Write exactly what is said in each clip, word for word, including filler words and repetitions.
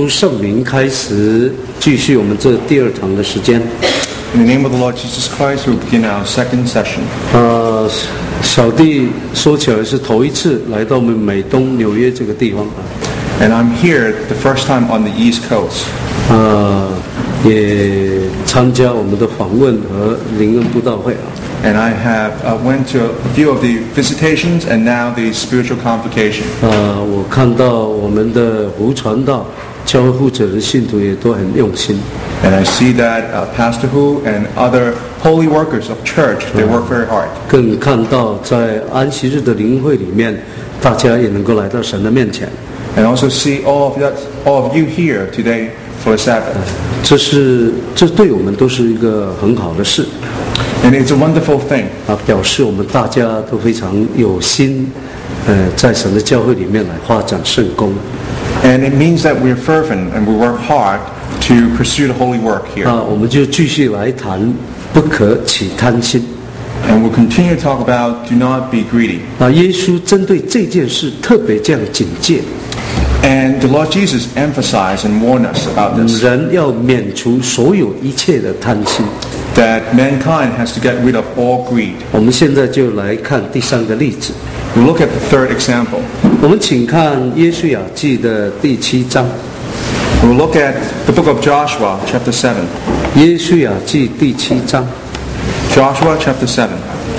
从圣名开始，继续我们这第二堂的时间。 In the name of the Lord Jesus Christ, we begin our second session. 呃，小弟说起来是头一次来到我们美东纽约这个地方。 And I'm here the first time on the East Coast. 呃，也参加我们的访问和灵恩布道会啊。 And I have uh, went to a few of the visitations and now the spiritual convocation. 呃，我看到我们的胡传道、教会负责人、信徒也都很用心。 And I see that uh, Pastor Hu and other holy workers of church, they work very hard. 更看到在安息日的灵会里面，大家也能够来到神的面前。 And also see all of that, all of you here today for the Sabbath. 这是这对我们都是一个很好的事。 And it's a wonderful thing. 啊，表示我们大家都非常有心，呃，在神的教会里面来发展圣工。 And it means that we're fervent and we work hard to pursue the holy work here. 啊，我们就继续来谈不可起贪心。 And we'll continue to talk about do not be greedy. 啊，耶稣针对这件事特别这样警戒。 And the Lord Jesus emphasized and warned us about this. 人要免除所有一切的贪心。 That mankind has to get rid of all greed. 我们现在就来看第三个例子。 We look at the third example. 我们请看约书亚记的第七章。 We'll look at the book of Joshua, chapter seven. 约书亚记第七章。 Joshua, chapter seven.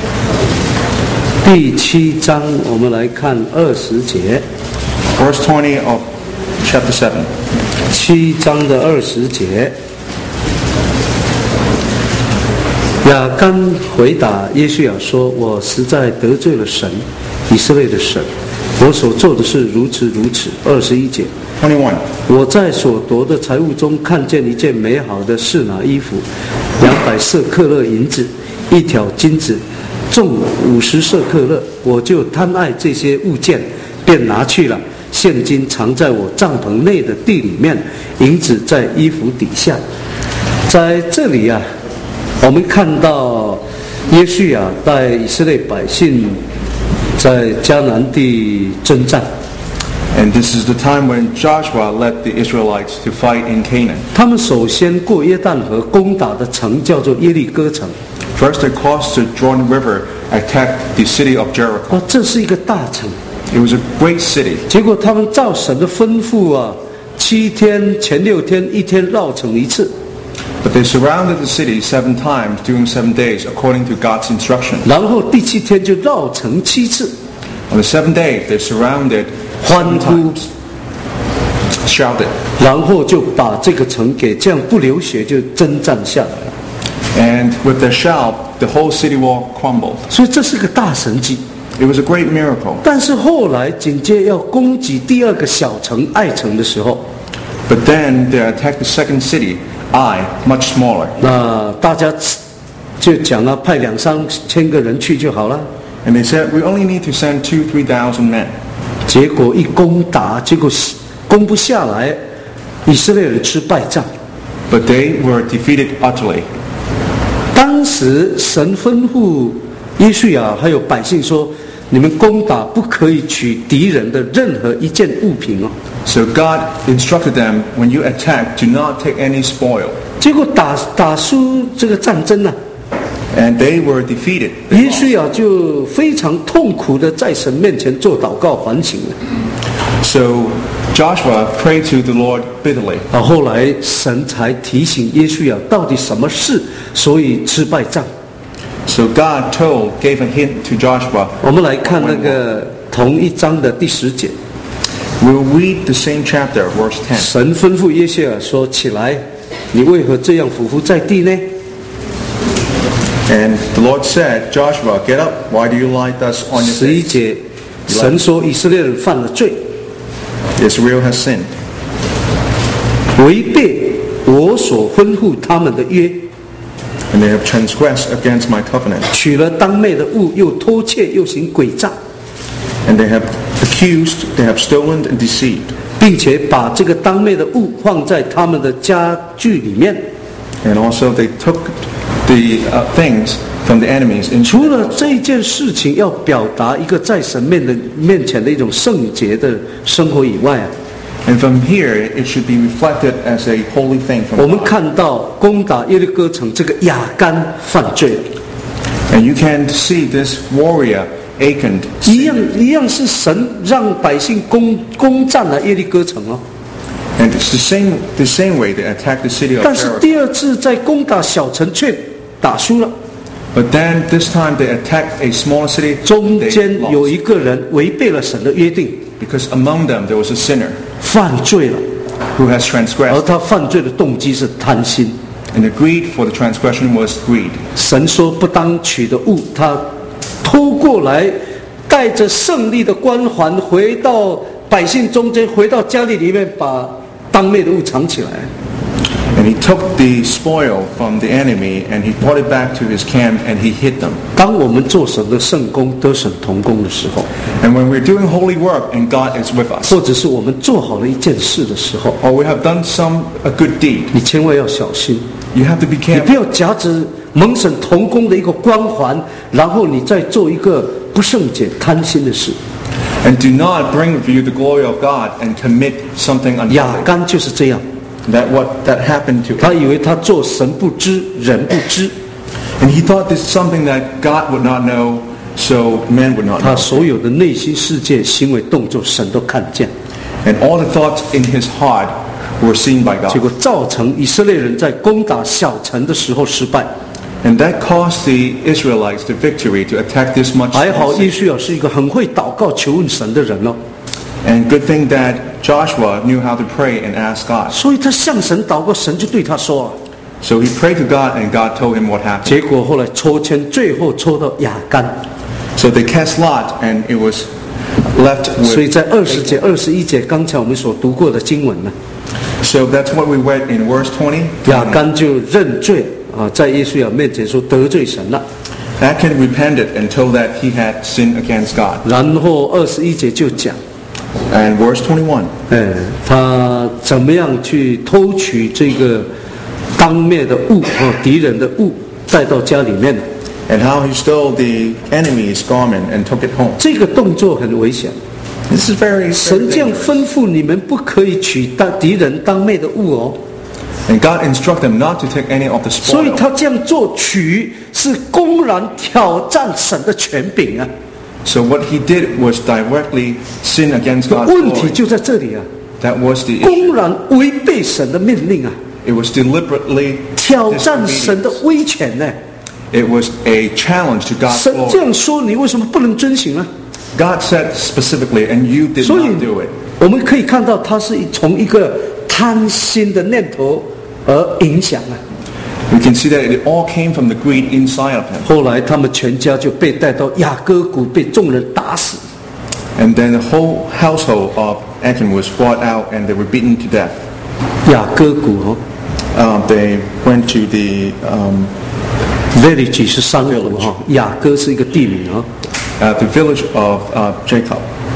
第七章，我们来看二十节。 Verse twenty of chapter seven. 七章的二十节。亚干回答约书亚说：“我实在得罪了神，以色列的神。我所做的是如此如此。”二十一节。 twenty-one. 我在所夺的财物中看见一件美好的示拿衣服，两百舍克勒银子，一条金子，重五十舍克勒。我就贪爱这些物件，便拿去了。现金藏在我帐篷内的地里面，银子在衣服底下。在这里啊，我们看到约书亚带以色列百姓在迦南地征战。 And this is the time when Joshua led the Israelites to fight in Canaan. 他们首先过约旦河，攻打的城叫做耶利哥城。 First, they crossed the Jordan River, attacked the city of Jericho. 啊，这是一个大城。 It was a great city. 结果他们照神的吩咐啊，七天前六天一天绕城一次。 But they surrounded the city seven times during seven days, according to God's instruction. 然后第七天就绕城七次。 On the seventh day, they surrounded seven times, shouted. 然后就把这个城给这样不流血就征战下来了。 And with their shout, the whole city wall crumbled. 所以这是个大神迹。 It was a great miracle. 但是后来紧接要攻击第二个小城爱城的时候， But then they attacked the second city, Ai, much smaller. 那大家就讲了，派两三千个人去就好了。 And they said, we only need to send two, three thousand men. 结果一攻打，结果攻不下来，以色列人吃败仗。 But they were defeated utterly. 当时神吩咐约书亚还有百姓说：“你们攻打不可以取敌人的任何一件物品哦。” So God instructed them, when you attack, do not take any spoil. 结果打打输这个战争啊， And they were defeated. 约书亚就非常痛苦的在神面前做祷告反省了。 So Joshua prayed to the Lord bitterly. 啊，后来神才提醒约书亚到底什么事，所以吃败仗。 So God told, gave a hint to Joshua. 我们来看那个同一章的第十节。 We'll read the same chapter, verse ten. 神吩咐约书亚说：“起来，你为何这样俯伏在地呢？” And the Lord said, Joshua, get up. Why do you lie thus on your 十一 face? 节，神说以色列人犯了罪， Israel has sinned. 违背我所吩咐他们的约， And they have transgressed against my covenant. 取了当妹的物，又偷窃，又行诡诈， And they have accused, they have stolen and deceived. 并且把这个当妹的物放在他们的家具里面。 And also they took the uh, things from the enemies. 除了这件事情要表达一个在神面的面前的一种圣洁的生活以外啊， And from here, it should be reflected as a holy thing 我 from 们 God. 看到攻打耶利哥城，这个亚干犯罪了， And you can see this warrior, Achan, 一样一样是神让百姓攻攻占了耶利哥城哦。 and it's the same the same way they attacked the city of 但是 Jericho. 第二次在攻打小城却打输了， But then this time they attacked a smaller city. 中 They 间有 lost. 一个人违背了神的约定， Because among them there was a sinner 犯罪了， who has 而 transgressed. 他犯罪的动机是贪心。 And the greed for the transgression was greed. 神说不当取的物，他偷过来，带着胜利的光环回到百姓中间，回到家里里面，把当灭的物藏起来。 And he took the spoil from the enemy and he brought it back to his camp and he hid them. 当我们做神的圣工得神同工的时候， And when we're doing holy work and God is with us, 或者是我们做好了一件事的时候， or we have done some a good deed, 你千万要小心， you have to be 你不 careful. 要夹着蒙神同工的一个光环，然后你再做一个不圣洁、贪心的事。 And do not bring with you the glory of God and commit something 亚 unholy. 干就是这样， That what that happened to him. 他以为他做神不知，人不知， And he thought this is something that God would not know, so men would not 他 know. 所有的内心世界、行为动作，神都看见。 And all the thoughts in his heart were seen by 结 God. 果造成以色列人在攻打小城的时候失败。 And that cost the Israelites the victory to attack this much. 还好 city. 约书亚是一个很会祷告、求问神的人哦， And good thing that Joshua knew how to pray and ask God. 所以他向神祷告，神就对他说啊。 So he prayed to God and God told him what happened. 结果后来抽签，最后抽到亚干， So they cast lot and it was left 所以 with. 在二十节、二十一节，刚才我们所读过的经文呢， So that's what we read in verse twenty. 亚干就认罪啊，在约书亚面前说得罪神了。 Achan repented and told that he had sinned against God. 然后二十一节就讲， And verse twenty-one. 哎，他怎么样去偷取这个当灭的物和敌人的物带到家里面的？ And how he stole the enemy's garment and took it home. 这个动作很危险。 This is very, very 神这样 dangerous. 吩咐你们不可以取当敌人当灭的物哦， And God instructed them not to take any of the 所以 spoil. 他这样做取是公然挑战神的权柄啊。 So what he did was directly sin against God's 问题 glory. 就在这里啊， That was the issue. 公然违背神的命令啊， It was deliberately 挑战神的 disobedience. 威权呢。 It was a challenge to God's 神这 glory. 样说，你为什么不能遵行呢？ God said specifically, and you did 所以 not do it. 我们可以看到，他是从一个贪心的念头而影响啊。 We can see that it all came from the greed inside of him. 后来他们全家就被带到雅各谷，被众人打死。 And then the whole household of Achan was brought out and they were beaten to death. 雅各谷哦 Um, they went to the um, ，village 是山谷哈，雅各是一个地名啊。 uh, the village of uh, Jacob.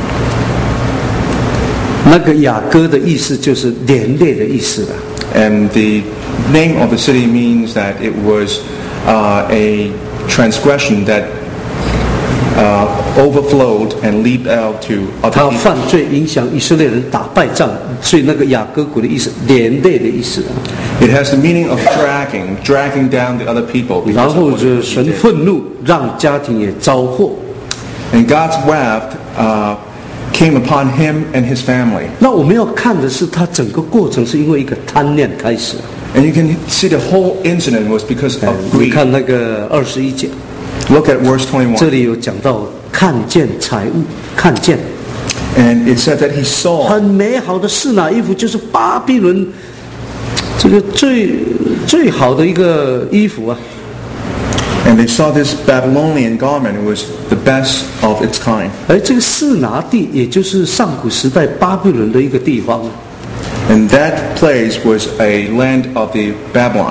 那个雅各的意思就是连累的意思了。 And the name of the city means that it was uh, a transgression that uh, overflowed and leaped out to 他 other people. 犯罪影响以色列人打败仗，所以那个雅各谷的意思连累的意思啊。 It has the meaning of dragging, dragging down the other people. 然 Because 后 of what 就 he 神 did. 愤怒，让家庭也遭祸。 And God's wrath uh, came upon him and his family. 那我们要看的是，他整个过程是因为一个贪念开始。 And you can see the whole incident was because of 你 greed. 看那个二十一节， Look at verse 这 twenty-one. 里有讲到看见财物，看见 And it said that he saw 很美好的示拿衣服，就是巴比伦这个最最好的一个衣服啊。 and they saw this Babylonian garment. It was the best of its kind. 而这个示拿地，也就是上古时代巴比伦的一个地方啊。 And that place was a land of the Babylon.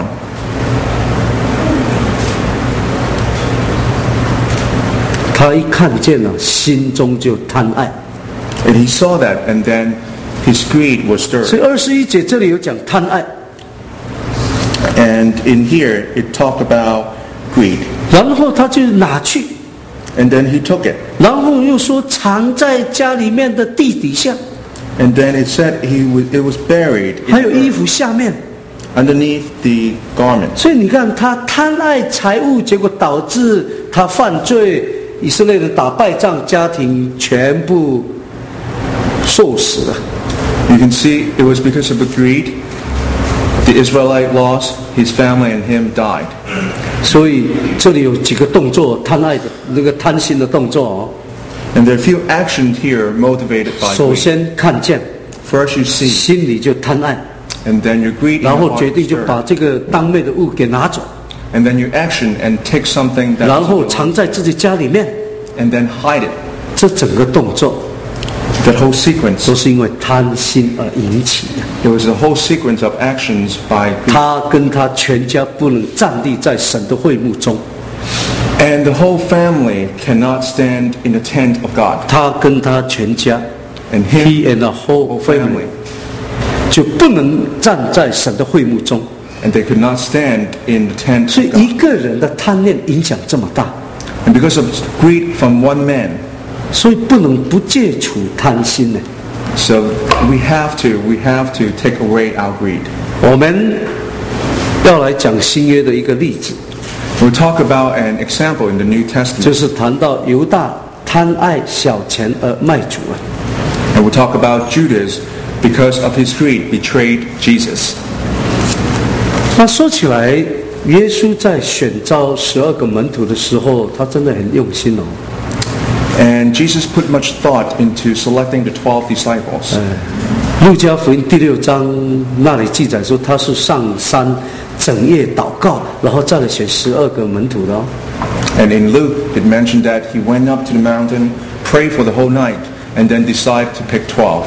他一看见了，心中就贪爱。 And he saw that, and then his greed was 所 stirred. 以二十一节这里有讲贪爱， And in here, it talked about greed. 然后他就拿去， And then he took it. 然后又说藏在家里面的地底下。 And then it said he was, it was buried 还有 in 衣服下面。 underneath the garment. 所以你看，他贪爱财物，结果导致他犯罪，以色列人打败仗，家庭全部受死了。 You can see it was because of the greed. The Israelite lost, his family and him died. 所以这里有几个动作，贪爱的那个贪心的动作哦。 And there are a few actions here motivated by 首 greed. 先看见， First you see, 心里就贪爱， and then your greed, in 然 your 后 heart 决定就 stirred. 把这个当昧的物给拿走， And then you action and take something that 然 was 后 of 藏 the 在自己家里面。 Lord, and then hide it. 这整个动作 That whole sequence, 都是因为贪心而引起的。 it was a whole sequence of actions by greed. 他跟他全家不能站立在神的会幕中， And the whole family cannot stand in the tent of God. 他跟他全家 And ，he him, and the whole whole family family. 就不能站在神的会幕中。 And they could not stand in the tent 所以 of 一 God. 个人的贪念影响这么大， And because of greed from one man, 所以不能不戒除贪心呢。 so we have to, we have to take away our greed. 我们要来讲新约的一个例子， We'll talk about an example in the New 就 Testament. 是谈到犹大贪爱小钱而卖主了。 And we'll talk about Judas, because of his greed, betrayed Jesus. 那说起来，耶稣在选召十二个门徒的时候，他真的很用心哦。 And Jesus put much thought into selecting the twelve disciples. 路加福音第六章那里记载说，他是上山整夜祷告，然后再来选十二个门徒的哦。 And in Luke, it mentioned that he went up to the mountain, prayed for the whole night, and then decided to pick twelve.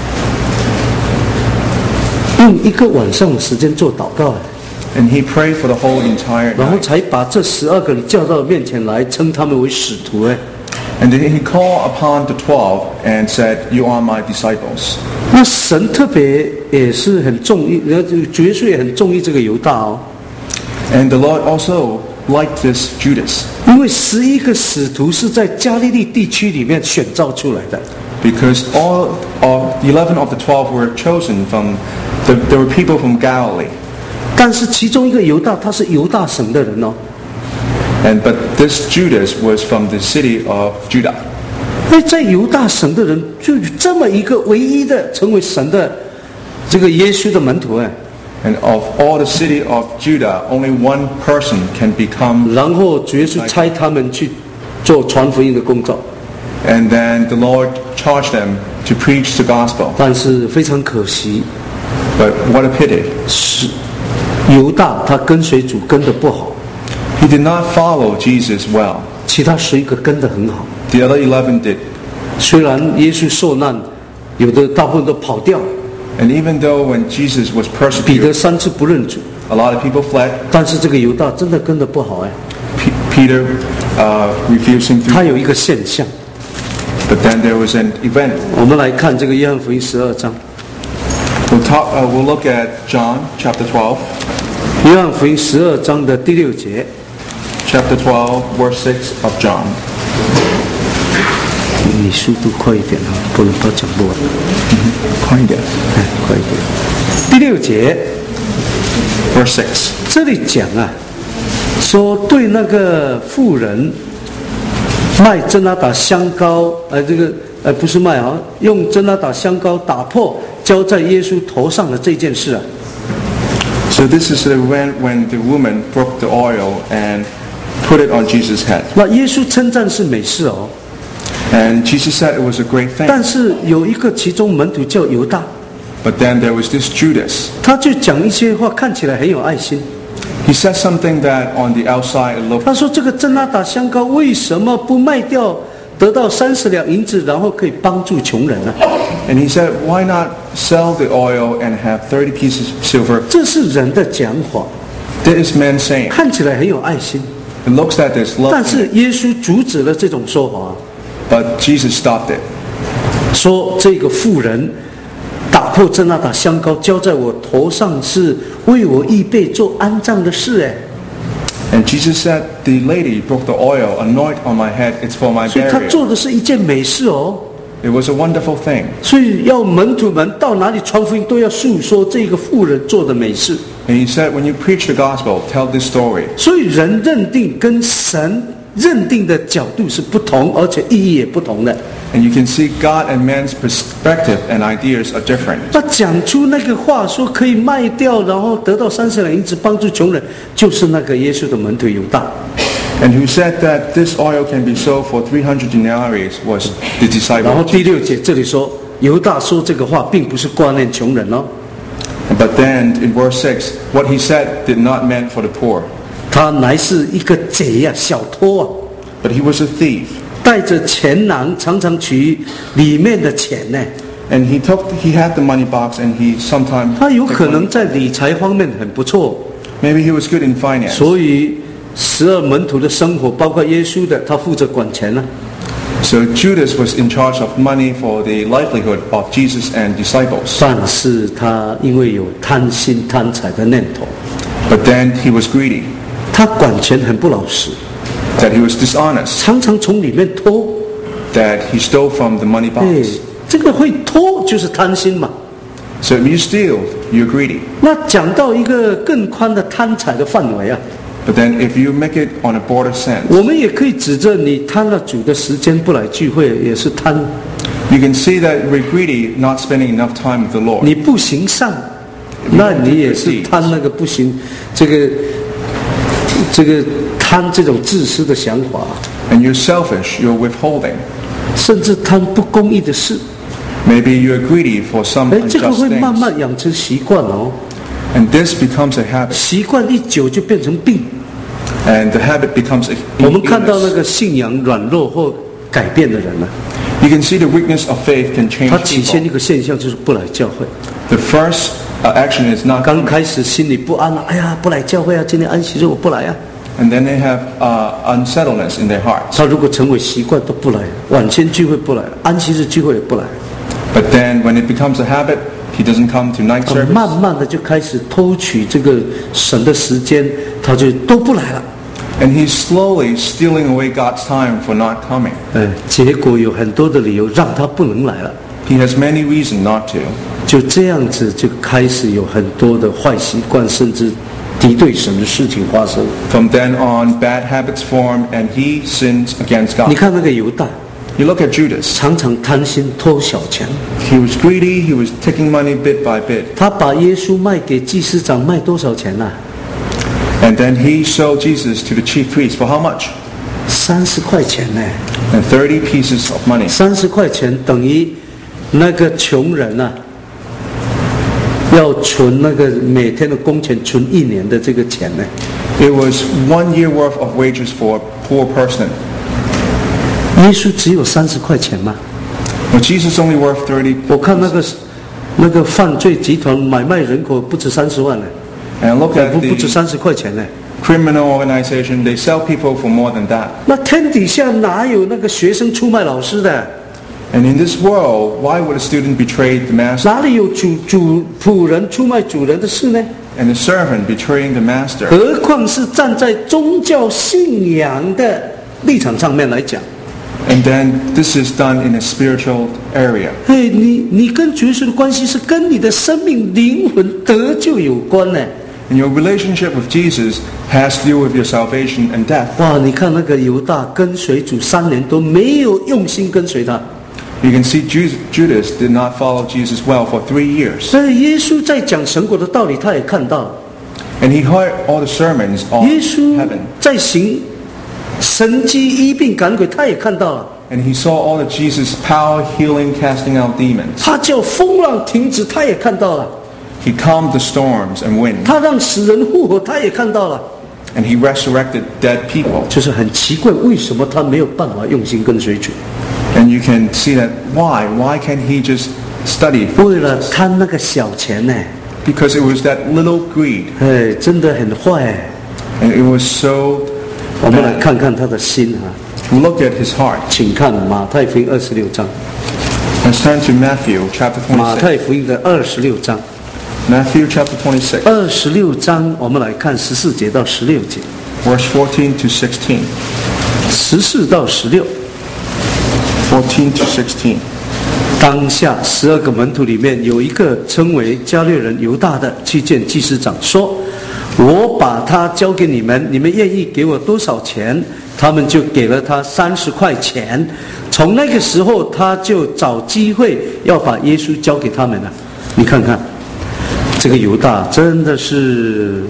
用一个晚上的时间做祷告， And he prayed for the whole entire 然后 night. 才把这十二个人叫到面前来，称他们为使徒。哎， And then he called upon the twelve and said, "You are my disciples." 那神特别也是很重意，然后主耶稣也很重意这个犹大哦， And the Lord also liked this Judas, 因为十一个使徒是在加利利地区里面选召出来的。 because all of eleven of the twelve were chosen from, the, there were people from Galilee. 但是其中一个犹大，他是犹大省的人哦。 And but this Judas was from the city of Judah. 那在犹大省的人，就这么一个唯一的成为神的这个耶稣的门徒哎。 And of all the city of Judah, only one person can become. 然后主耶稣差他们去做传福音的工作， And then the Lord charged them to preach the gospel. 但是非常可惜， But what a pity. 是犹大他跟随主跟得不好， He did not follow Jesus well. 其他十一个跟得很好。 The other eleven did. 虽然耶稣受难，有的大部分都跑掉， And even though when Jesus was 彼得 persecuted, 三次不认主， a lot of people fled. 但是这个犹大真的跟得不好哎。 P- Peter uh, refused him 他 through. 有一个现象， But then there was an event. 我们来看这个约翰福音十二章， We'll talk. Uh, we'll look at John chapter twelve. 约翰福音十二章的第六节。 Chapter twelve, verse six of John. 你速度快一点啊，不能把讲不完。 快一点。 哎，快一点。第六节 Verse six. 这里讲啊，说对那个妇人卖真拿打香膏，呃，这个呃不是卖啊，用真拿打香膏打破浇在耶稣头上的这件事啊， So this is the when when the woman broke the oil and put it on Jesus' head. 那耶稣称赞是美事哦， And Jesus said it was a great thing. 但是有一个其中门徒叫犹大， But then there was this Judas. 他就讲一些话，看起来很有爱心。 He said something that on the outside it looked. 他说：“这个真拿打香膏为什么不卖掉，得到三十两银子，然后可以帮助穷人呢？ And he said, why not sell the oil and have thirty pieces of silver? 这是人的讲法， This is man saying. 看起来很有爱心， It looks like there's 但 love 是 in it. 耶稣阻止了这种说法， But Jesus stopped it. 说这个妇人打破真拿打香膏浇在我头上，是为我预备做安葬的事。哎， And Jesus said, the lady broke the oil, anoint on my head, it's for my 所以他 burial. 做的是一件美事哦。 It was a wonderful thing. 所以要门徒们到哪里传福音，都要诉说这个妇人做的美事。 And he said, when you preach the gospel, tell this story. 所以人认定跟神认定的角度是不同，而且意义也不同的。 And you can see God and man's perspective and ideas are different. 他讲出那个话，说可以卖掉，然后得到三十两银子帮助穷人，就是那个耶稣的门徒犹大。 And who said that this oil can be sold for three hundred denarii was the disciple. 然后第六节这里说，犹大说这个话并不是挂念穷人哦。 But then in verse six, what he said did not meant for the poor. 他乃是一个贼呀、啊，小偷啊。 But he was a thief. 带着钱囊，常常取里面的钱呢。 And he took, he had the money box, and he sometimes. 他有可能在理财方面很不错。 Maybe he was good in finance. 所以十二门徒的生活，包括耶稣的，他负责管钱呢。 So Judas was in charge of money for the livelihood of Jesus and disciples. 但是他因为有贪心贪财的念头。 But then he was greedy. 他管钱很不老实。 That he was dishonest. 常常从里面偷。 That he stole from the money box. 这个会偷就是贪心嘛。 So if you steal, you're greedy. 那讲到一个更宽的贪财的范围啊。 But then if you make it on a broader sense. 我们也可以指着你贪了主的时间不来聚会，也是贪。 You can see that we're greedy, not spending enough time with the Lord. 你不行善，那你也是贪那个不行，这个这个贪这种自私的想法。 And you're selfish, you're withholding. 甚至贪不公义的事。 Maybe you're greedy for some unjust things. 这个会慢慢养成习惯哦。 And this becomes a habit. 习惯一久就变成病。 And the habit becomes a illness. 我们看到那个信仰软弱或改变的人呢 ，You can see the weakness of faith can change people. 他起先一个现象就是不来教会。 The first uh, action is not. 刚开始心里不安啊，哎呀，不来教会啊，今天安息日我不来啊。 And then they have uh, unsettledness in their hearts. 他如果成为习惯都不来，晚间聚会不来，安息日聚会也不来。 But then when it becomes a habit, he doesn't come to night service. 慢慢的就开始偷取这个神的时间，他就都不来了。 And he's slowly stealing away God's time for not coming. 哎，结果有很多的理由让他不能来了。 He has many reasons not to. 就这样子就开始有很多的坏习惯，甚至敌对神的事情发生。 From then on, bad habits form, and he sins against God. 你看那个犹大。 You look at Judas. 常常贪心偷小钱。 He was greedy. He was taking money bit by bit. 他把耶稣卖给祭司长，卖多少钱啊？ And then he sold Jesus to the chief priest for how much? 三十块钱呢。 And thirty pieces of money. 三十块钱等于那个穷人啊，要存那个每天的工钱，存一年的这个钱呢。 It was one year worth of wages for a poor person. 耶稣只有三十块钱吗？ Well, Jesus only worth thirty. 我看那个那个犯罪集团买卖人口不止三十万呢。 And look at 不不止 the 三十块钱呢。 criminal organization. They sell people for more than that. 那天底下哪有那个学生出卖老师的？ And in this world, why would a student betray the master? 哪里有主主仆人出卖主人的事呢？ And the servant betraying the master. 何况是站在宗教信仰的立场上面来讲。 And then this is done in a spiritual area. 嘿，你你跟主耶稣的关系是跟你的生命灵魂得救有关呢。 And your relationship with Jesus has to do with your salvation and death. 哇，你看那个犹大跟随主三年都没有用心跟随他。 You can see Judas did not follow Jesus well for three years. 所以耶稣在讲神国的道理，他也看到了。 And he heard all the sermons of 耶稣 heaven. 在行神迹医病赶鬼，他也看到了。 And he saw all of Jesus' power, healing, casting out demons. 他叫风浪停止，他也看到了。 He calmed the storms and wind. 他让死人复活，他也看到了。 And he resurrected dead people. 就是很奇怪，为什么他没有办法用心跟随主？ And you can see that why? Why can't he just study? 为了贪那个小钱呢？ Because it was that little greed. 哎，真的很坏。 And it was so 我们来看看他的心啊。 Look at his heart. 请看马太福音二十六章。 Let's turn to Matthew chapter 马 twenty-six. 太福音的二十六章。 Matthew chapter twenty-six. 二十六章，我们来看十四节到十六节。 Verse fourteen to sixteen. 十四到十六。 fourteen to sixteen. 当下十二个门徒里面有一个称为加略人犹大的，去见祭司长说，我把他交给你们，你们愿意给我多少钱？他们就给了他三十块钱。从那个时候他就找机会要把耶稣交给他们了。你看看这个犹大真的是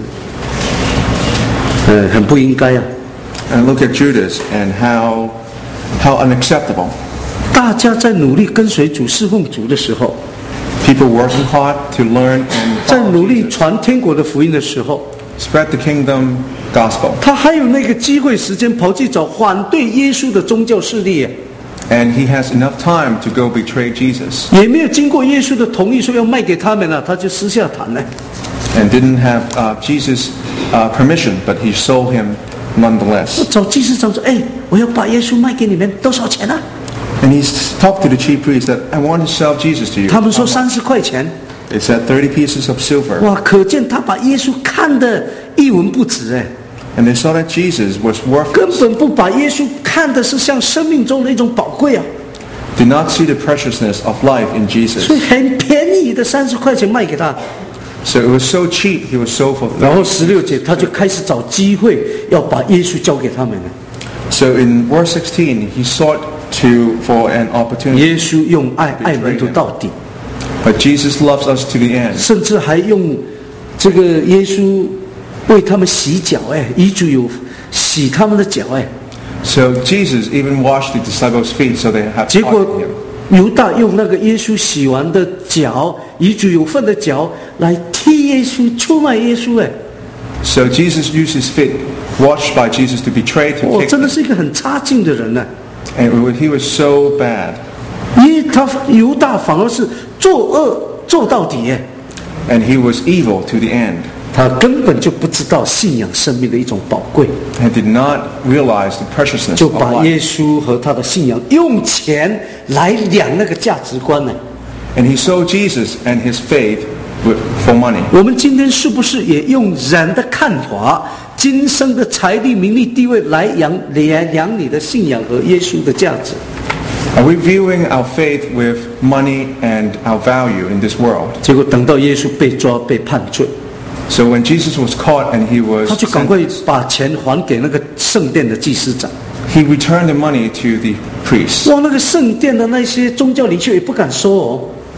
呃很不应该啊。 And look at Judas and how how unacceptable. 大家在努力跟随主侍奉主的时候， People working hard to learn and 在 follow 努力 Jesus, 传天国的福音的时候， spread the kingdom gospel. 他还有那个机会时间跑去找反对耶稣的宗教势力， And he has enough time to go betray Jesus. 也没有经过耶稣的同意说要卖给他们了，他就私下谈了。 And didn't have uh, Jesus' uh, permission, but he sold him nonetheless. 找祭司长说：“哎，我要把耶稣卖给你们，多少钱啊？” And he talked to the chief priest that I want to sell Jesus to you. 他们说三十块钱。 They said thirty pieces of silver. 哇，可见他把耶稣看得一文不值哎， And they saw that Jesus was 根 worthless. 本不把耶稣看的是像生命中的一种宝贵啊， Did not see the preciousness of life in Jesus. 所以很便宜的三十块钱卖给他。 So it was so cheap, he was sold for 然 thirty. 后十六节他就开始找机会要把耶稣交给他们了。 So in verse sixteen, he sought to for an opportunity. 耶稣用爱爱门徒到底， But Jesus loves us to the end. 甚至还用这个耶稣为他们洗脚，哎，遗主有洗他们的脚，哎， So Jesus even washed the disciples' feet so they had 结果 taught him. 犹大用那个耶稣洗完的脚，遗主有份的脚来踢耶稣，出卖耶稣，哎， So Jesus used his feet, washed by Jesus, to betray, to 哦， kick 真的 him. 是一个很差劲的人呢。 And it was- he was so bad. 因为他犹大反而是作恶做到底，哎， And he was evil to the end. 他根本就不知道信仰生命的一种宝贵。 And did not realize the preciousness 就 of 把 life. 耶稣和他的信仰用钱来量那个价值观呢。 And he sold Jesus and his faith with- for money. 我们今天是不是也用人的看法、今生的财力、名利、地位来量量量你的信仰和耶稣的价值？ Are we viewing our faith with money and our value in this world? 结果等到耶稣被抓、被判罪， So when Jesus was caught and he was 他就赶快 sentenced, 把钱还给那个圣殿的祭司长。 he returned the money to the priests. 哇，那个圣殿的那些宗教领袖也不敢收哦，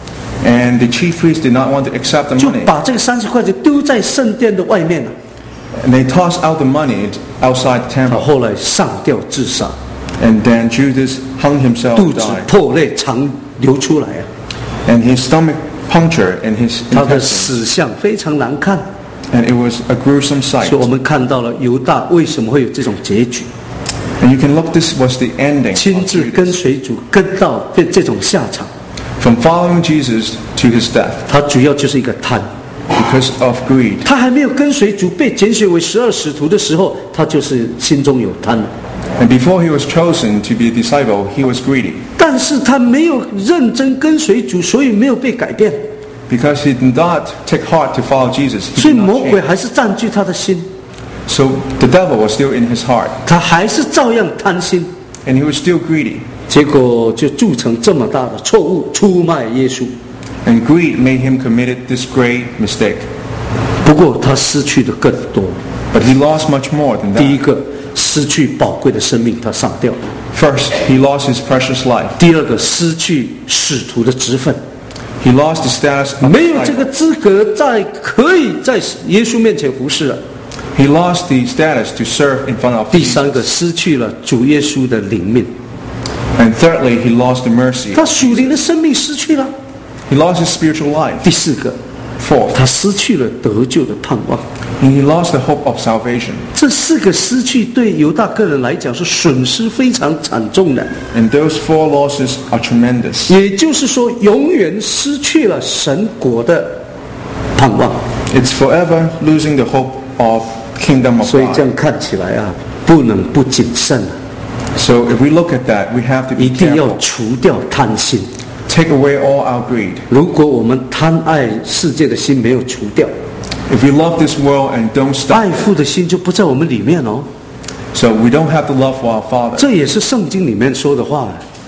And the chief priests did not want to accept the 就 money. 把这个三十块钱丢在圣殿的外面了。 And they tossed out the money outside the 他 temple. 后来上吊自杀。 And then Judas hung himself 肚 and 子 died. 破裂，肠流出来啊！ And his stomach punctured in his 他的 intestine. 死相非常难看， And it was a gruesome sight. 所以我们看到了犹大为什么会有这种结局， And you can look, this was the ending 亲 of 自跟 Judas. 随主，跟到变这种下场。 From following Jesus to his death 他主要就是一个贪， because of greed. 他还没有跟随主被拣选为十二使徒的时候，他就是心中有贪。 And before he was chosen to be a disciple, he was greedy 但是他没有认真跟随主，所以没有被改变， because he did not take heart to follow Jesus. He 所以 did not 魔鬼 change. 还是占据他的心， So the devil was still in his heart 他还是照样贪心， and he was still greedy. 结果就铸成这么大的错误，出卖耶稣。 And greed made him commit this great mistake. 不过他失去的更多。 But he lost much more than 第一 that. 个，失去宝贵的生命，他上吊了； First, he lost his precious life. 第二个，失去使徒的职分， He lost the status of 没有这 disciple. 个资格在可以在耶稣面前服侍了； He lost the status to serve in front of 第三个， Jesus. 失去了主耶稣的灵命， And thirdly, he lost the mercy. 他属灵的生命失去了； He lost his spiritual life. 第四个， Fourth, 他失去了得救的盼望。 and he lost the hope of salvation. 这四个失去对犹大个人来讲是损失非常惨重的， And those four losses are tremendous. 也就是说，永远失去了神国的盼望。 It's forever losing the hope of kingdom of 所以这 God. 样看起来啊，不能不谨慎啊。 So if we look at that, we have to 一 be 定要 careful. 除掉贪心。 Take away all our greed. 如果我们贪爱世界的心没有除掉， If we love this world and don't 爱 stop, 父的心就不在我们里面哦。 so we don't have to love for our Father. 这也是圣经里面说的话。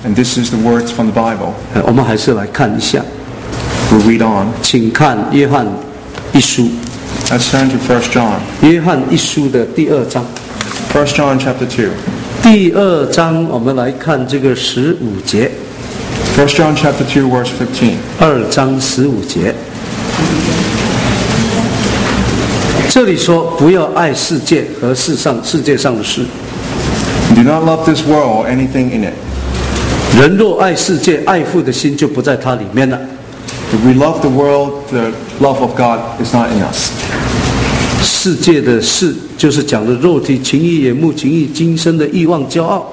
and this is the words from the Bible. 呃我们还是来看一下， We'll read on. 请看约翰一书， Let's turn to First John. 约翰一书的第二章。 First John chapter two. 第二章我们来看这个十五节， First John chapter two, verse fifteen. 二章十五节。这里说不要爱世界和世上世界上的事。 Do not love this world or anything in it. 人若爱世界，爱父的心就不在他里面了。 If we love the world, the love of God is not in us. 世界的事就是讲的肉体情欲、眼目情欲、今生的欲望、骄傲。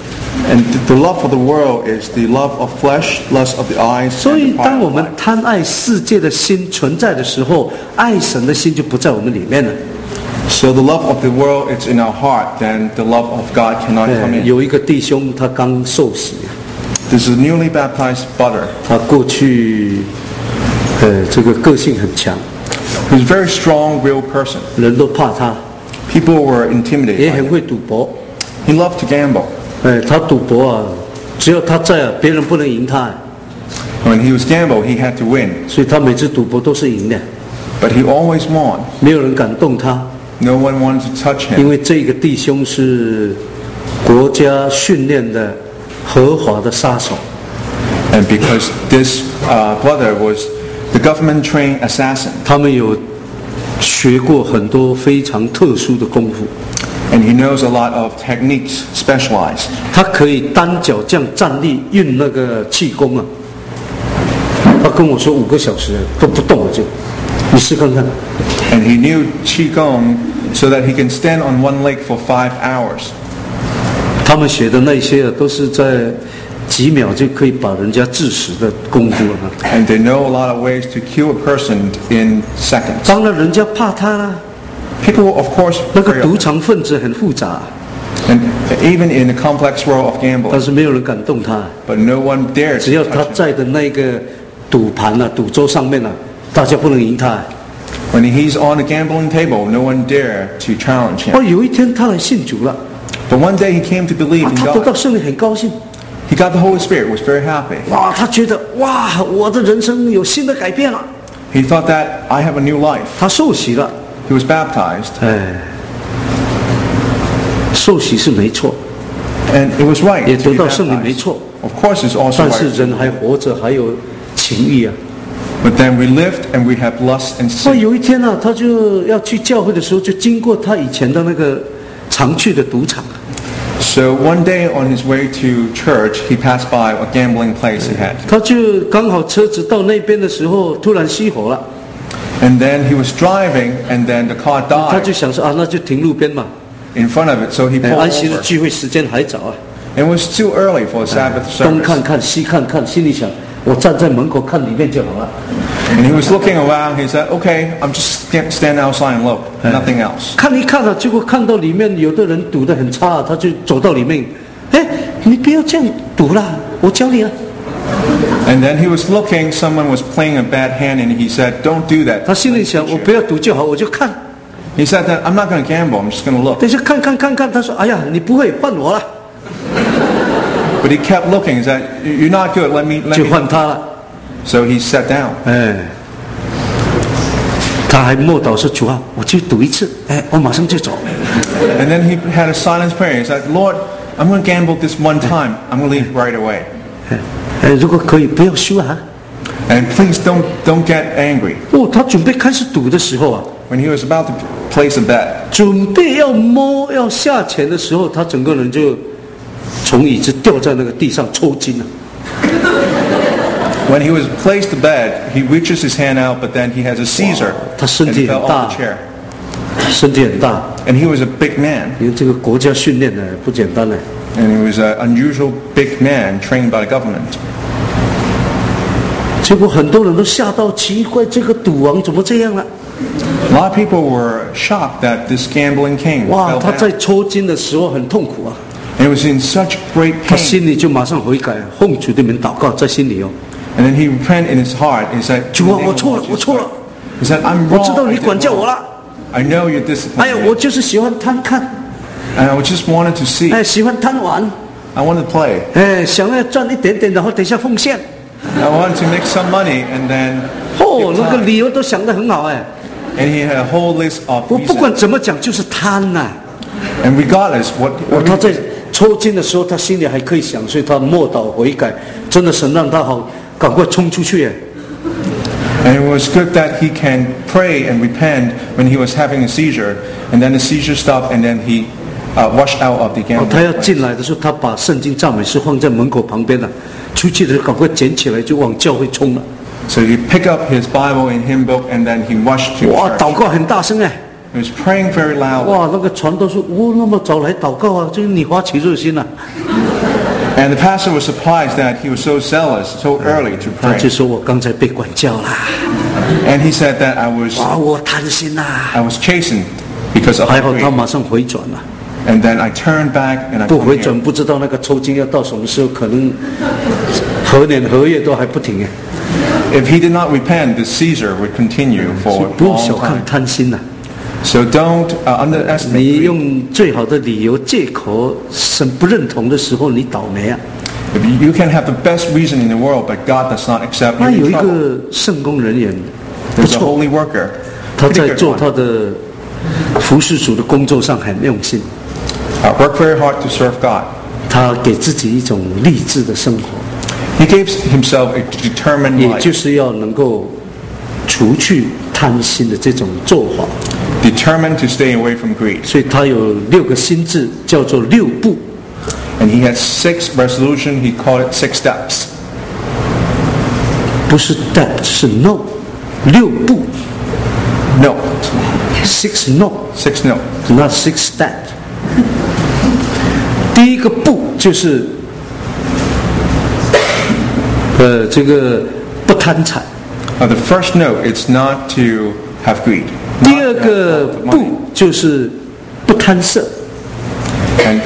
And the love of the world is the love of flesh, lust of the eyes, 所 and 以 the 当 pride 我 of 们 life. 贪爱世界的心存在的时候，爱神的心就不在我们里面了。 So the love of the world is in our heart, then the love of God cannot come 哎 in. 有一个弟兄他刚受洗， This is a newly baptized brother. 他过去呃这个个性很强， He's a very strong, real person. 人都怕他， People were 也 intimidated by 很 him. 会赌博。 He loved to gamble. 哎，他赌博啊，只要他在啊，别人不能赢他， When he was gamble, he had to win. 所以他每次赌博都是赢的， But he always won. 没有人敢动他， No one wanted to touch 因 him. 为这个弟兄是国家训练的合法的杀手。 And because this uh, brother was the government-trained assassin. 他们有学过很多非常特殊的功夫， And he knows a lot of techniques specialized. 他可以单脚这样站立运那个气功啊。他跟我说五个小时都不动了就，你试看看。 And he knew Qigong so that he can stand on one leg for five hours. 他们学的那些啊，都是在几秒就可以把人家致死的功夫啊。 And they know a lot of ways to kill a person in seconds. 当然人家怕他啦， People, of course, 那个 fear 赌 him. 场分子很复杂， And even in the complex world of 但 gambling, 是没有人敢动他。 but no one dared 只要 to 他 touch him. 在的那个赌盘啊、赌桌上面啊，大家不能赢他。 When he's on the gambling table, no one dare to challenge 哦， him. 有一天他来信主了， But one day he came to believe 啊 in 他得到 God. 圣灵很高兴， He got the Holy Spirit, was very happy. 哇，他觉得哇，我的人生有新的改变了。 He thought that I have a new life. 他受洗了， He was baptized, 哎，受洗是没错， and it was right 也 to 得 be 到圣灵没 baptized. 错， Of course, it's also 但是 right. 人还活着，还有情欲啊。 But then we lived and we have lust and 所以 sin. 有一天呢、他就要去教会的时候，就经过他以前的那个常去的赌场。 So one day on his way to church, he passed by a gambling place he had. 他就刚好车子到那边的时候，突然熄火了， And then he was driving, and then the car 他就 died 想说啊，那就停路边嘛。 in front of it, so he 哎， pulled 安息日 over. 聚会时间还早啊， It was too early for a Sabbath 东看 service. 看西看看，心里想，我站在门口看里面就好了。 And he was looking around. He said, okay, I'm just stand stand outside and look, nothing else. 看一看啊，结果看到里面有的人赌得很差、啊，他就走到里面，哎，你不要这样赌啦，我教你啊。 And then he was looking, someone was playing a bad hand, and he said, don't do that. 他心里想，我不要赌就好，我就看。 He said that I'm not going to gamble, I'm just going to look. 等一下看看看看，他说，哎呀，你不会，换我了， But he kept looking. He said, you're not good, let me, let 就 me. 换他了。 So he sat down. 哎，他还默祷说，主啊，我去赌一次，哎，我马上就走。 And then he had a silence prayer. He said, Lord, I'm going to gamble this one time. I'm going to leave right away. 哎，如果可以，不要输啊。 And please don't, don't get angry. 哦，他准备开始赌的时候啊， When he was about to place a bet, 准备要摸要下钱的时候，他整个人就从椅子掉在那个地上抽筋了。 when he was placed the bet, he reaches his hand out, but then he has a Caesar 他身 and 体 fell 很大 off the chair. 身体很大， And he was a big man. 因为这个国家训练的不简单呢。 And he was an unusual big man trained by the government. 结果很多人都吓到，奇怪，这个赌王怎么这样了？ A lot of people were shocked that this gambling king 哇， fell 他在 down. 抽筋的时候很痛苦啊， And he was in such great 他 pain. 心里就马上悔改，奉主的名祷告，在心里哦， And then he repented in his heart. He said, 主啊，我错了，我错了， He said, I'm 我知 wrong. 道 I 你 did 管教我 wrong. 了。 I know you 哎呀， disciplined 我 me. 就是喜欢贪看， And I just wanted to see. 哎，喜欢贪玩， I want to play. 哎，想要赚一点点，然后等一下奉献。 I want to make some money and then 哦， give 那个 time. 理由都想得很好哎。 And he had a whole list of 我不管 reasons. 怎么讲，就是贪呐、 And regardless what, 哦 what 他 he 在抽筋的时候，他心里还可以想，所以他默祷悔改，真的神让他好，赶快冲出去哎。 And it was good that he can pray and repent when he was having a seizure, and then the seizure stopped, and then he uh, washed out of the 哦， gambling 他要 place. 进来的时候，他把圣经赞美诗放在门口旁边了，出去的时候赶快捡起来就往教会冲了。 So he picked up his Bible and hymn book, and then he rushed to 哇， church. 祷告很大声哎！ He was praying very loudly. 哇，那个传道说，哦，那么早来祷告啊，这个你发起热心了、啊。 And the pastor was surprised that he was so zealous, so early to 他 pray. 就说我刚才被管教啦， And he said that I was 哇，我贪心呐、 I was chastened because of 还 my 好他 greed. 马上回转了， And then I turned back and I 不 come 回 here. 转不知道那个抽筋要到什么时候，可能何年何月都还不停哎。 If he did not repent, the seizure would continue 所 for 以 a 不用 long 小看 time. 贪心呐、 So don't uh, underestimate 你 greed. 用最好的理由借口神不认同的时候，你倒霉啊！ If you, you can have the best reason in the world, but God does not accept 那 you 有 in 一 trouble. 个圣工人员不 There's a 错， holy worker. 他 Pretty 在 good 做 one. 他的服侍主的工作上很用心， Uh, work very hard to serve God. 他给自己一种励志的生活， He gives himself a determined 也 life, 就是要能够除去贪心的这种做法。 determined to stay away from greed. 所以他有六个心智，叫做六步。 And he had six resolutions. He called it six steps. 不是 that 是 no， 六步 No. six no， Six no. not six that。第一个步就是，呃，这个不贪财。 Uh, the first no, it's not to have greed. 第 Not 二 to have 个 lots of money. 步就是不贪色。 And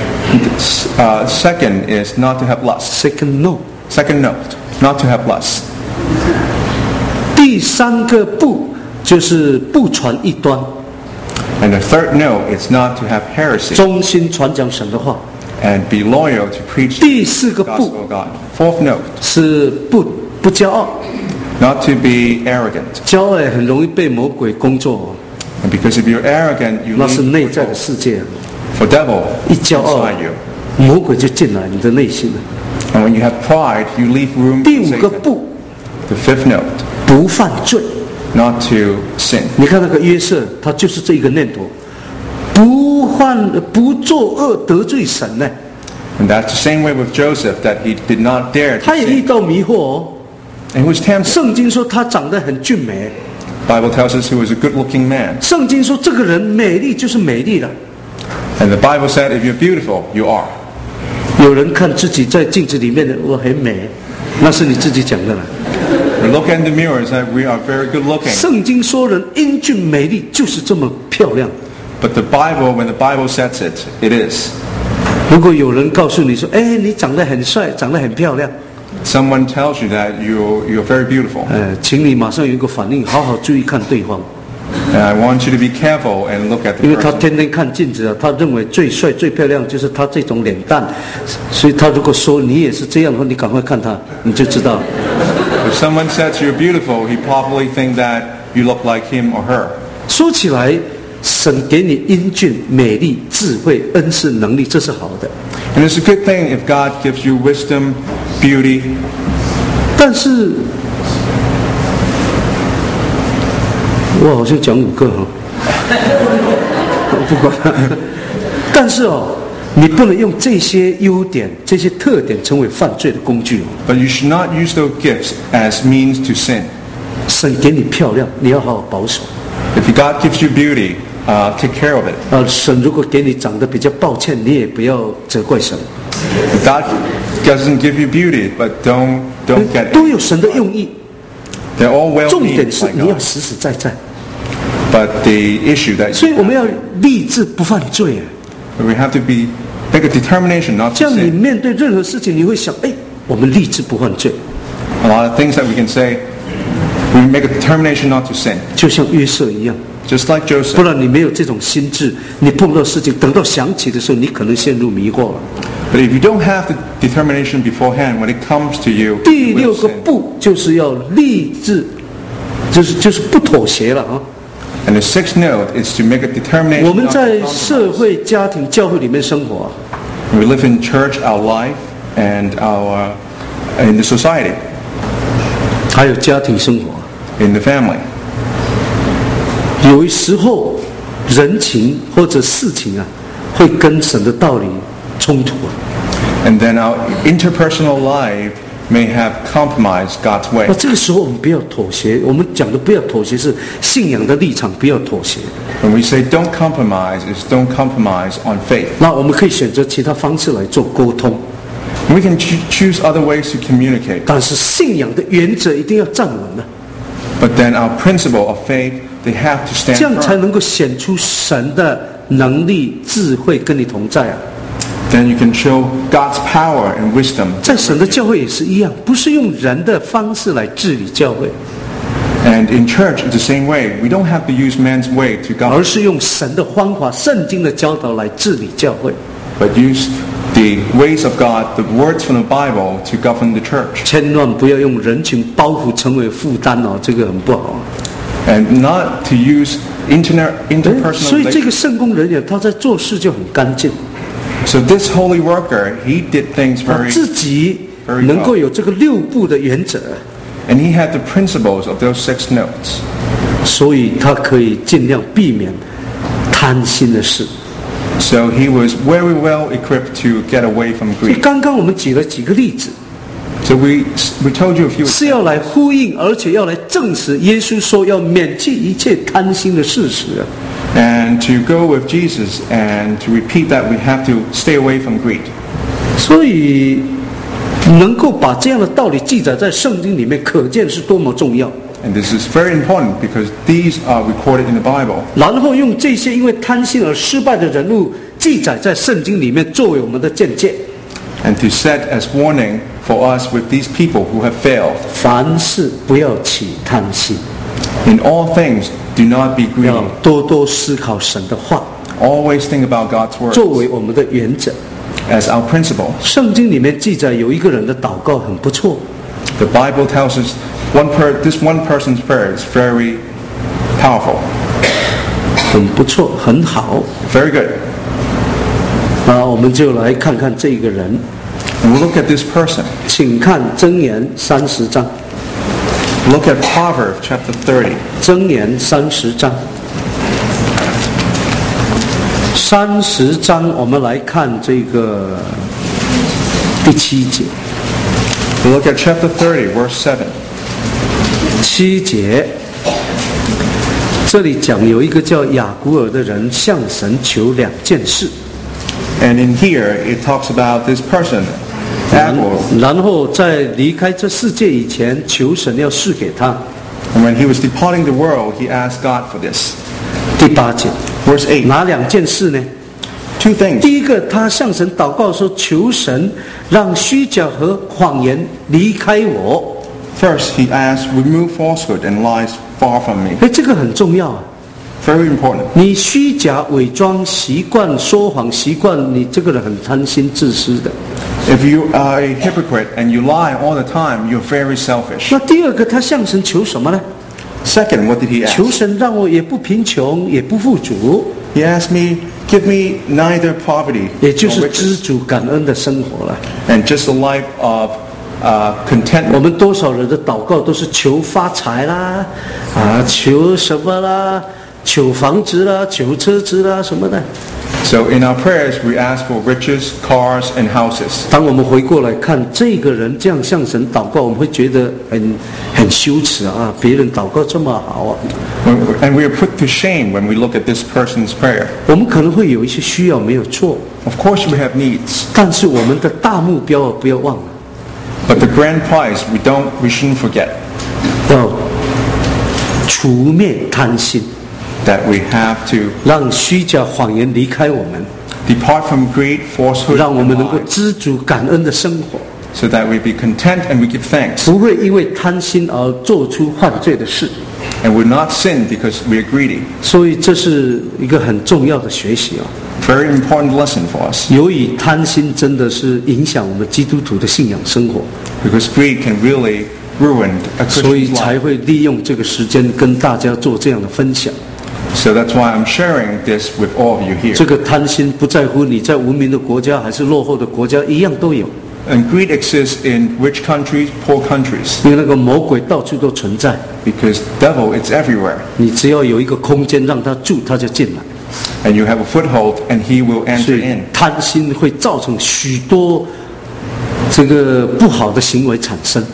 uh, second is not to have lust. Second no。 Second no, not to have lust. 第三个步就是不传异端， And the third no, it's not to have heresy 忠心传讲神的话。 and be loyal to preach 第四 the 个 gospel 步 of God. Fourth no, 是不不骄傲， not to be arrogant. 骄傲很容易被魔鬼工作， And because if you're arrogant, you 那是 lead 内在的世界。 for devil 一骄傲 inside you. 魔鬼就进来你的内心了。 And when you have pride, you leave room 第 for 五个 Satan. 步 The fifth note, 不犯罪。 not to sin. 你看那个约瑟，他就是这一个念头，不犯不作恶得罪神呢。 And that's the same way with Joseph, that he did not dare to 他也遇 sin. 到迷惑哦。 And he was tempted. 圣经说他长得很俊美， Bible tells us he was a good-looking man. 圣经说这个人美丽就是美丽了。 And the Bible said, if you're beautiful, you are. 有人看自己在镜子里面的我很美，那是你自己讲的了。 We look in the mirror and say, we are very good-looking. 圣经说人英俊美丽就是这么漂亮。 But the Bible, when the Bible says it, it is. 如果有人告诉你说，哎，你长得很帅，长得很漂亮， Someone tells you that you're, you're very beautiful. 呃，请你马上有一个反应，好好注意看对方， And I want you to be careful and look at 因 the 为他 person. 天天看镜子啊，他认为最帅最漂亮就是他这种脸蛋，所以他如果说你也是这样的话，你赶快看他，你就知道。 If someone says you're beautiful, he probably thinks that you look like him or her. 说起来，神给你英俊、美丽、智慧、恩赐、能力，这是好的。 And it's a good thing if God gives you wisdom, beauty. 但是，我好像讲五个哈，不管了。但是哦，你不能用这些优点、这些特点成为犯罪的工具哦。 But you should not use those gifts as means to sin. 神给你漂亮，你要好好保守。 If God gives you beauty, uh, take care of it. 啊，神如果给你长得比较抱歉，你也不要责怪神， If God doesn't give you beauty, but don't don't get 都 it. 有神的用意。 They're all well 重点 meant 是 by 你要 God. 实实在在。 But the issue that 所以 you 我们 have, 要立志不犯罪。 we have to be make a determination not 这 to 样你 sin. 面对任何事情，你会想，哎，我们立志不犯罪， A lot of things that we can say, we make a determination not to sin. 就像约瑟一样。 just like 不 Joseph. 然你没有这种心智，你碰到事情，等到想起的时候，你可能陷入迷惑了。 But if you don't have the determination beforehand, when it comes to you, 第 you 六 will 个 sin. 不就是要立志，就是就是不妥协了啊！ And the sixth note is to make a determination 我们 not to 在社 compromise. 会、家庭、教会里面生活啊， We live in church, our life, and our uh, in the society, 还有家庭生活啊， in the family. 有时候人情或者事情啊，会跟神的道理冲突啊。 And then our interpersonal life may have compromised God's way. 那这个时候我们不要妥协，我们讲的不要妥协是信仰的立场，不要妥协。 When we say don't compromise, it's don't compromise on faith. 那我们可以选择其他方式来做沟通， We can choo- choose other ways to communicate, 但是信仰的原则一定要站稳了， but then our principle of faith, they have to 这 stand 样才 firm. 能够显出神的能力、智慧跟你同在啊。 Then you can show God's power and wisdom. 在神的教会也是一样，不是用人的方式来治理教会， And in church, it's the same way. We don't have to use man's way to 而 govern, 是用神的方法、圣经的教导来治理教会。 but use the ways of God, the words from the Bible, to govern the church. 千万不要用人情包袱成为负担哦，这个很不好。 And not to use internet, 哎 interpersonal 所以这个 relations. 圣工人员他在做事就很干净， So this holy worker, he did things 他 very, 自己能够有这个六步的原则， and he had the principles of those six notes. 所以他可以尽量避免贪心的事。 So he was very well equipped to get away from 所以 greed. 刚刚我们举了几个例子， So we we told you a few 是要来呼应，而且要来证实耶稣说要免去一切贪心的事实啊。 and to go with Jesus and to repeat that we have to stay away from greed. 所以能够把这样的道理记载在圣经里面，可见是多么重要。 And this is very important because these are recorded in the Bible. 然后用这些因为贪心而失败的人物记载在圣经里面，作为我们的见解。 And to set as warning for us with these people who have failed. 凡事不要起贪心， In all things, do not be 要 greedy. 多多思考神的话， Always think about God's word 作为我们的原则。 as our principle. 圣经里面记载有一个人的祷告很不错， The Bible tells us one per, this one person's prayer is very powerful, 很不错，很好。 very good. 那我们就来看看这个人， And we'll look at this person. 请看箴言三十章， Look at Proverbs chapter thirty. 箴言三十章，三十章我们来看这个第七节， We'll look at chapter thirty, verse seven. 七节，这里讲有一个叫雅古尔的人向神求两件事， And in here, it talks about this person, 然 Abel, 然后在离开这世界以前，求神要赐给他。 and when he was departing the world, he asked God for this. 第八节， Verse eight. 哪两件事呢？ Two things. 第一个，他向神祷告说：“求神让虚假和谎言离开我。 First, he asked, remove falsehood and lies far from me. ” 哎，这个很重要啊！ Very important. 你虚假伪装习惯，说谎习惯，你这个人很贪心自私的。 If you are a hypocrite and you lie all the time, you're very selfish. 那第二个，他向神求什么呢？ Second, what did he 求 ask? 神让我也不贫穷，也不富足， He asked me, give me neither poverty 也就是 nor 知 riches, 足感恩的生活了。 and just a life of uh, 我 contentment. 们多少人的祷告都是求发财啦，啊，求什么啦，求房子啦，求车子啦什么的。 So in our prayers, we ask for riches, cars, and houses. 当我们回过来看这个人这样向神祷告，我们会觉得很很羞耻啊！别人祷告这么好啊， When- And we are put to shame when we look at this person's prayer. 我们可能会有一些需要没有错， Of course, we have needs, 但是我们的大目标啊，不要忘了， but the grand prize we don't, we shouldn't forget 要除灭贪心， that we have to 让虚假谎言离开我们， depart from greed, falsehood, 让我 and 们能够 lies, 知足感恩的生活， so that we be content and we give thanks, 不会因为贪心而做出犯罪的事。 And we're not sin because we're greedy. 所以这是一个很重要的学习啊。 Very important lesson for us. 由于贪心真的是影响我们基督徒的信仰生活， Because greed can really ruin a 所以 Christian's 才 life. 会利用这个时间跟大家做这样的分享。 So that's why I'm sharing this with all of you here. 这个贪心不在乎你在文明的国家还是落后的国家，一样都有。 And greed exists in rich countries, poor countries. 因为那个魔鬼到处都存在， Because devil, it's everywhere. 你只要有一个空间让他住，他就进来。 And you have a foothold and he will 所 enter 以 in. 贪心会造成许多这个不好的行为产生。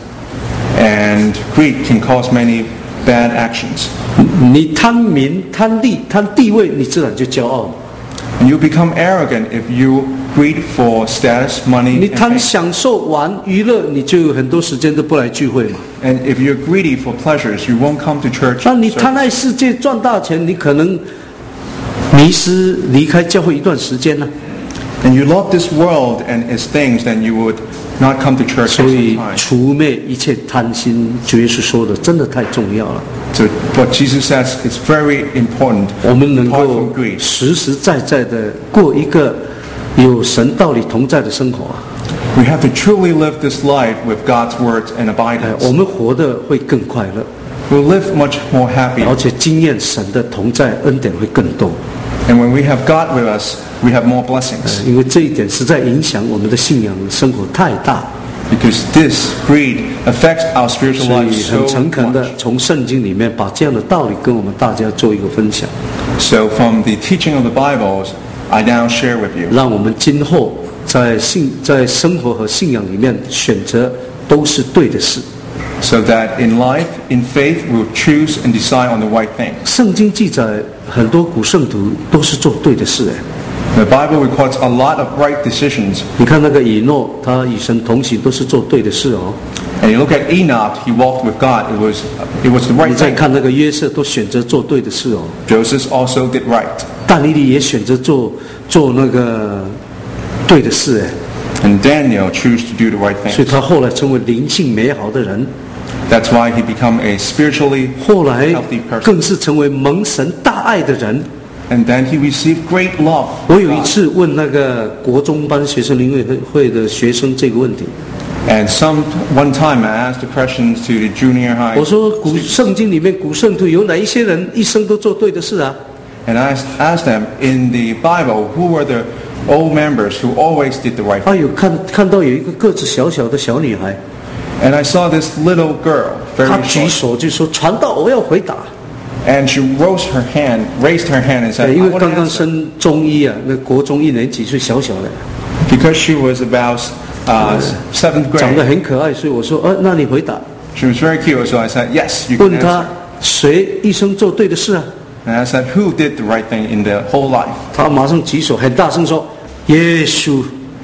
And greed can cause many bad actions. 你贪名、贪利、贪地位，你自然就骄傲了。 And you become arrogant if you greed for status, money, 你 and 贪 fame. 享受、玩、娱乐，你就有很多时间都不来聚会嘛。 And if you're greedy for pleasures, you won't come to church. 那你贪 service. 爱世界、赚大钱，你可能迷失、离开教会一段时间呢、 And you love this world and its things, then you would not come to church 所 for 以 some time. 除灭一切贪心，主耶稣说的真的太重要了。 So what Jesus says is very important. 我们能 Apart 够 from greed. 实实在在的过一个有神道理同在的生活啊， We have to truly live this life with God's words and 哎， abidance. 我们活得会更快乐， We'll live much more happy. 而且经验神的同在恩典会更多。 And when we have God with us, we have more blessings. 因为这一点实在影响我们的信仰生活太大， Because this greed affects our spiritual 所 life 以很 so 诚恳的 much. 从圣经里面把这样的道理跟我们大家做一个分享， So from the teaching of the Bibles, I now share with you. 让我们今后在信在生活和信仰里面选择都是对的事。 So that in life, in faith, we'll choose and decide on the right thing. 圣经记载很多古圣徒都是做对的事哎。 The Bible records a lot of right decisions. 你看那个以诺，他与神同行，都是做对的事哦。 And you look at Enoch, he walked with God. It was, it was the 你 right 再 thing. 看那个约瑟，都选择做对的事哦。 Joseph also did right. 但以理也选择做做那个对的事哎， And Daniel chose to do the right 所以 thing. 他后来成为灵性美好的人， That's why he became a spiritually 后来 healthy person. 更是成为蒙神大爱的人。 And then he received great love. 我有一次问那个国中班学生灵会会的学生这个问题， And some one time I asked the questions to the junior high. 我说古圣经里面古圣徒有哪一些人一生都做对的事啊？ And I asked them, in the Bible, who were the old members who always did the right 他 thing? 有看看到有一个个子小小的小女孩， And I saw this little girl, 她 very 举 short. 手就说：“传道，我要回答。 And she rose her hand, raised her hand and 哎 said, 因 I 为 want 刚 to 刚 answer. 升中一啊，那国中一年级，所以小小的， Because she was about uh, seventh 长得 grade. 很可爱，所以我说：“呃，那你回答。 She was very cute, so I said, yes, you ”can 问她 answer. 谁一生做对的事啊？ And I said, who did the right thing in their whole life? 她马上举手，很大声说：“耶稣。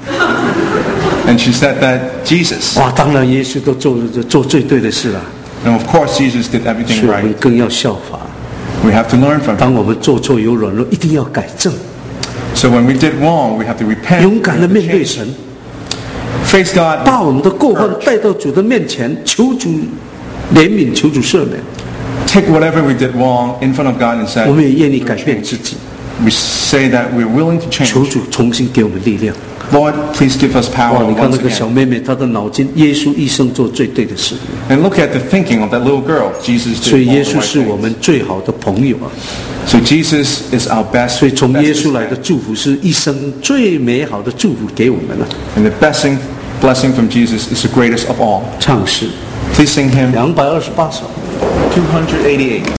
And she said that Jesus. ” 哇，当然耶稣都做做最对的事了， And of course, Jesus did 所 everything 以我们 right. 更要效法。 We have to learn from him. 当我们做错有软弱，一定要改正， So when we did wrong, we have to repent. 勇敢的 we have to 面对 change. 神， Face God. 把我们的过犯带到主的面前，求主怜悯，求主赦免。 Take whatever we did wrong in front of God and 我 say, 们也愿意改变自己， we say that we're willing to 求 change. 主重新给我们力量。 Lord, please give us 哇， power 你看 once 那个小 again. 妹妹，她的脑筋，耶稣一生做最对的事， And look at the thinking of that little girl. Jesus 所 did 以 all 耶 the 稣 right 是我 things. 们最好的朋友啊。 So Jesus is our best. 所以从耶稣 bestest 来的 friend. 祝福是一生最美好的祝福给我们了。 And the best thing, blessing from Jesus is the greatest of all. 唱诗 Please sing hymn 两百二十八首。 two eighty-eight.